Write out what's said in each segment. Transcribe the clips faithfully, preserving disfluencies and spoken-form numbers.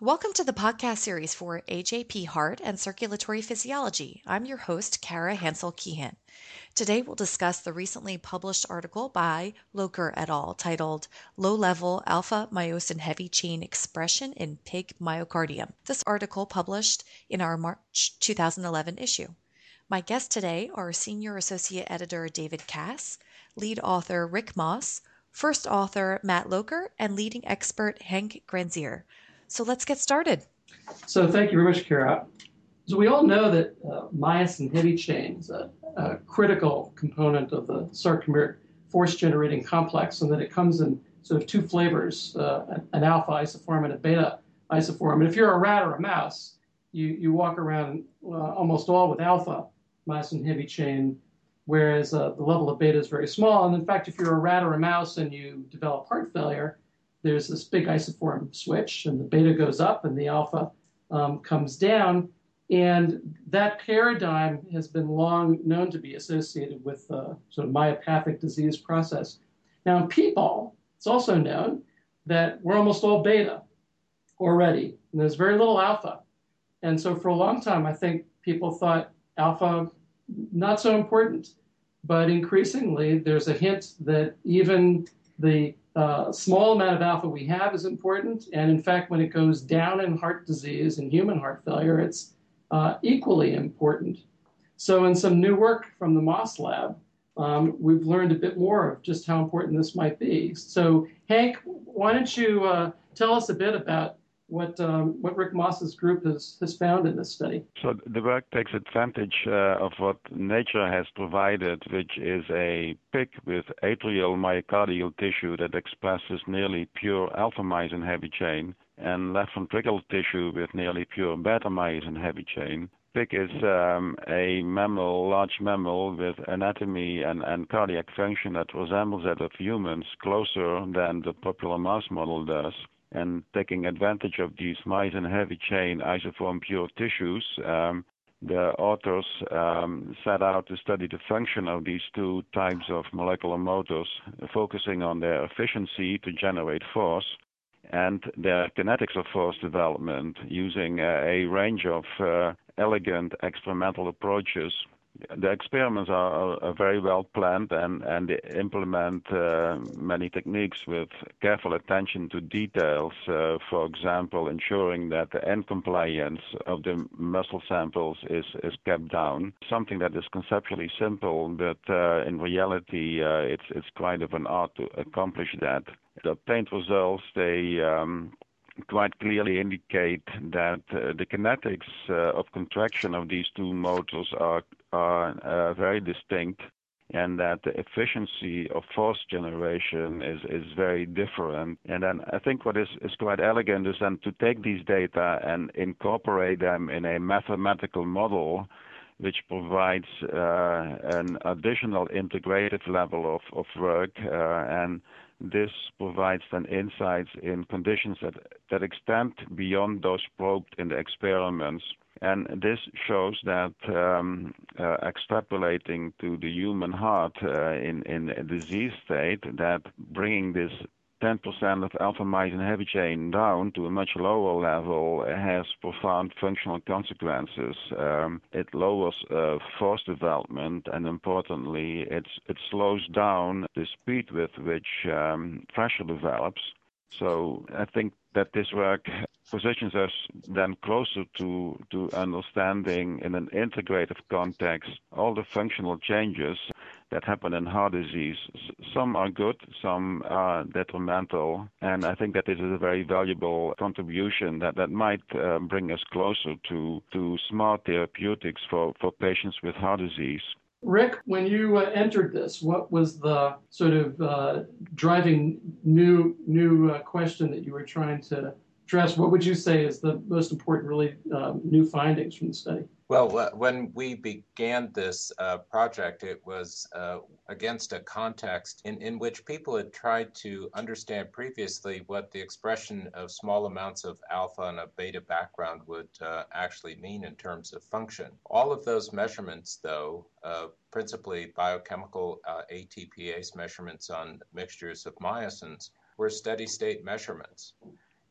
Welcome to the podcast series for A J P Heart and Circulatory Physiology. I'm your host, Kara Hansel-Keehan. Today we'll discuss the recently published article by Locher et al. Titled Low-Level Alpha-Myosin Heavy Chain Expression in Pig Myocardium. This article published in our March two thousand eleven issue. My guests today are Senior Associate Editor David Cass, lead author Rick Moss, first author Matt Locher, and leading expert Hank Granzier. So let's get started. So thank you very much, Kara. So we all know that uh, myosin heavy chain is a, a critical component of the sarcomeric force-generating complex, and that it comes in sort of two flavors, uh, an alpha isoform and a beta isoform. And if you're a rat or a mouse, you, you walk around uh, almost all with alpha myosin heavy chain, whereas uh, the level of beta is very small. And in fact, if you're a rat or a mouse and you develop heart failure, there's this big isoform switch, and the beta goes up and the alpha um, comes down. And that paradigm has been long known to be associated with uh, sort of myopathic disease process. Now in people, it's also known that we're almost all beta already, and there's very little alpha. And so for a long time, I think people thought alpha not so important, but increasingly there's a hint that even the Uh, small amount of alpha we have is important, and in fact, when it goes down in heart disease and human heart failure, it's uh, equally important. So in some new work from the Moss Lab, um, we've learned a bit more of just how important this might be. So Hank, why don't you uh, tell us a bit about what um, what Rick Moss's group has, has found in this study? So the work takes advantage uh, of what nature has provided, which is a pig with atrial myocardial tissue that expresses nearly pure alpha-myosin heavy chain and left ventricular tissue with nearly pure beta-myosin heavy chain. Pig is um, a mammal, large mammal with anatomy and, and cardiac function that resembles that of humans closer than the popular mouse model does. And taking advantage of these myosin heavy chain isoform pure tissues, um, the authors um, set out to study the function of these two types of molecular motors, focusing on their efficiency to generate force and their kinetics of force development using uh, a range of uh, elegant experimental approaches. The experiments are, are, are very well planned and, and they implement uh, many techniques with careful attention to details, uh, for example, ensuring that the end compliance of the muscle samples is, is kept down, something that is conceptually simple, but uh, in reality uh, it's, it's quite of an art to accomplish that. The obtained results, they um, quite clearly indicate that uh, the kinetics uh, of contraction of these two motors are, are uh, very distinct, and that the efficiency of force generation is, is very different. And then I think what is, is quite elegant is then to take these data and incorporate them in a mathematical model which provides uh, an additional integrated level of, of work, uh, and this provides then insights in conditions that, that extend beyond those probed in the experiments. And this shows that um, uh, extrapolating to the human heart uh, in, in a disease state, that bringing this ten percent of alpha-myosin heavy chain down to a much lower level has profound functional consequences. Um, it lowers uh, force development, and importantly, it's, it slows down the speed with which um, pressure develops. So I think that this work positions us then closer to, to understanding in an integrative context all the functional changes that happen in heart disease. Some are good, some are detrimental, and I think that this is a very valuable contribution that, that might uh, bring us closer to, to smart therapeutics for, for patients with heart disease. Rick, when you uh, entered this, what was the sort of uh, driving new new uh, question that you were trying to address? What would you say is the most important, really, um, new findings from the study? Well, when we began this uh, project, it was uh, against a context in, in which people had tried to understand previously what the expression of small amounts of alpha and a beta background would uh, actually mean in terms of function. All of those measurements, though, uh, principally biochemical uh, A T P ase measurements on mixtures of myosins, were steady state measurements.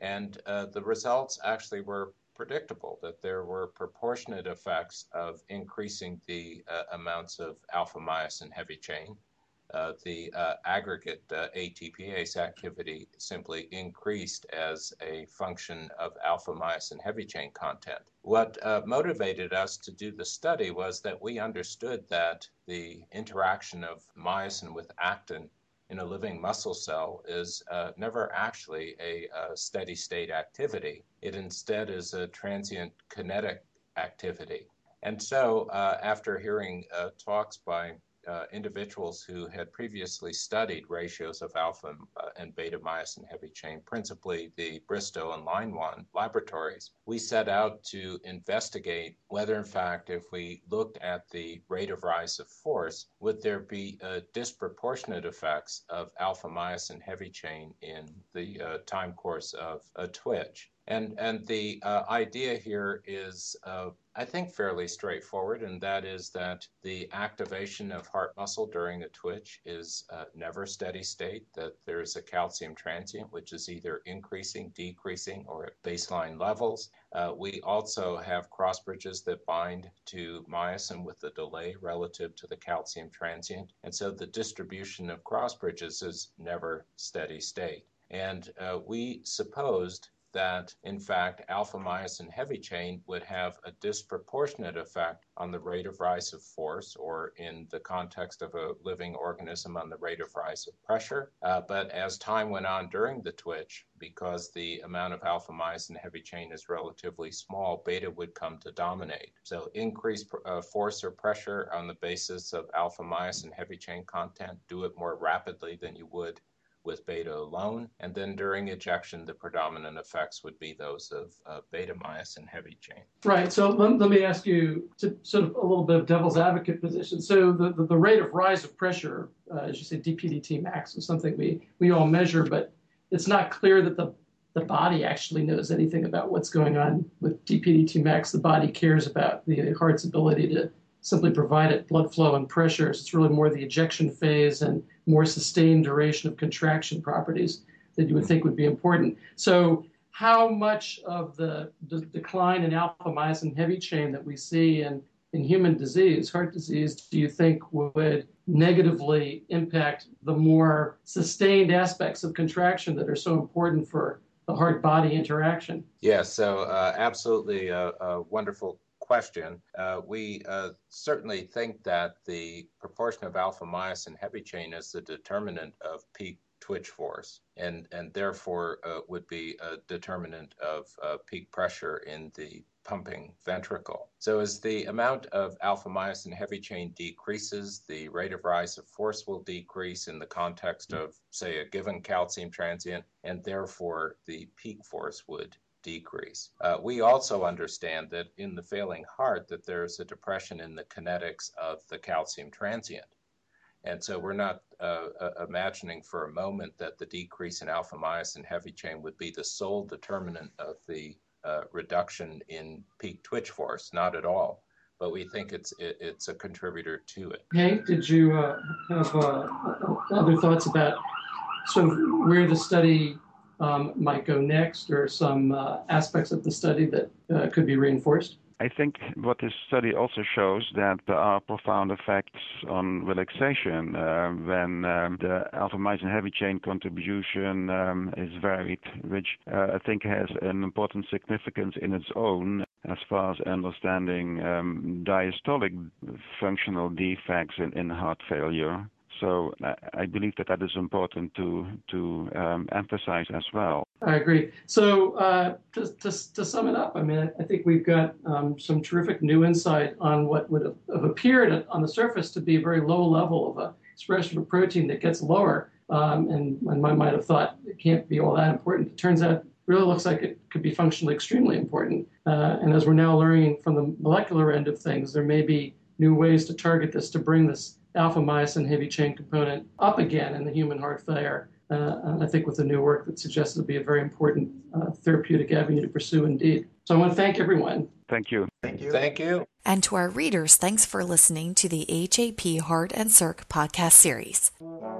And uh, the results actually were predictable, that there were proportionate effects of increasing the uh, amounts of alpha-myosin heavy chain. Uh, the uh, aggregate uh, A T P ase activity simply increased as a function of alpha-myosin heavy chain content. What uh, motivated us to do the study was that we understood that the interaction of myosin with actin in a living muscle cell is uh, never actually a, a steady state activity. It instead is a transient kinetic activity. And so uh, after hearing uh, talks by Uh, individuals who had previously studied ratios of alpha uh, and beta myosin heavy chain, principally the Bristow and Line one laboratories, we set out to investigate whether, in fact, if we looked at the rate of rise of force, would there be uh, disproportionate effects of alpha myosin heavy chain in the uh, time course of a twitch. And, and the uh, idea here is, uh, I think, fairly straightforward, and that is that the activation of heart muscle during a twitch is uh, never steady state, that there is a calcium transient, which is either increasing, decreasing, or at baseline levels. Uh, we also have cross bridges that bind to myosin with a delay relative to the calcium transient, and so the distribution of cross bridges is never steady state. And uh, we supposed that, in fact, alpha-myosin heavy chain would have a disproportionate effect on the rate of rise of force, or in the context of a living organism, on the rate of rise of pressure. Uh, but as time went on during the twitch, because the amount of alpha-myosin heavy chain is relatively small, beta would come to dominate. So increased uh, force or pressure on the basis of alpha-myosin heavy chain content, do it more rapidly than you would with beta alone, and then during ejection, the predominant effects would be those of uh, beta myosin heavy chain. Right. So let, let me ask you to sort of a little bit of devil's advocate position. So the, the, the rate of rise of pressure, uh, as you say, D P D T max, is something we, we all measure, but it's not clear that the, the body actually knows anything about what's going on with D P D T max. The body cares about the heart's ability to simply provide it blood flow and pressure. So it's really more the ejection phase and more sustained duration of contraction properties that you would think would be important. So how much of the de- decline in alpha-myosin heavy chain that we see in, in human disease, heart disease, do you think would negatively impact the more sustained aspects of contraction that are so important for the heart-body interaction? Yes, so uh, absolutely a, a wonderful question. Uh, we uh, certainly think that the proportion of alpha-myosin heavy chain is the determinant of peak twitch force, and, and therefore uh, would be a determinant of uh, peak pressure in the pumping ventricle. So as the amount of alpha-myosin heavy chain decreases, the rate of rise of force will decrease in the context of, say, a given calcium transient, and therefore the peak force would decrease. Uh, we also understand that in the failing heart that there's a depression in the kinetics of the calcium transient. And so we're not uh, uh, imagining for a moment that the decrease in alpha-myosin heavy chain would be the sole determinant of the uh, reduction in peak twitch force, not at all. But we think it's it, it's a contributor to it. Hank, did you uh, have uh, other thoughts about sort of where the study Um, might go next, or some uh, aspects of the study that uh, could be reinforced? I think what this study also shows that there are profound effects on relaxation uh, when um, the alpha-myosin heavy chain contribution um, is varied, which uh, I think has an important significance in its own as far as understanding um, diastolic functional defects in, in heart failure. So I believe that that is important to to um, emphasize as well. I agree. So uh, to, to, to sum it up, I mean, I think we've got um, some terrific new insight on what would have, have appeared on the surface to be a very low level of a expression of a protein that gets lower. Um, and, and I might have thought it can't be all that important. It turns out it really looks like it could be functionally extremely important. Uh, and as we're now learning from the molecular end of things, there may be new ways to target this to bring this alpha-myosin heavy chain component up again in the human heart failure. Uh, and I think with the new work that suggests it'll be a very important uh, therapeutic avenue to pursue indeed. So I want to thank everyone. Thank you. Thank you. Thank you. And to our readers, thanks for listening to the H A P Heart and Circ podcast series.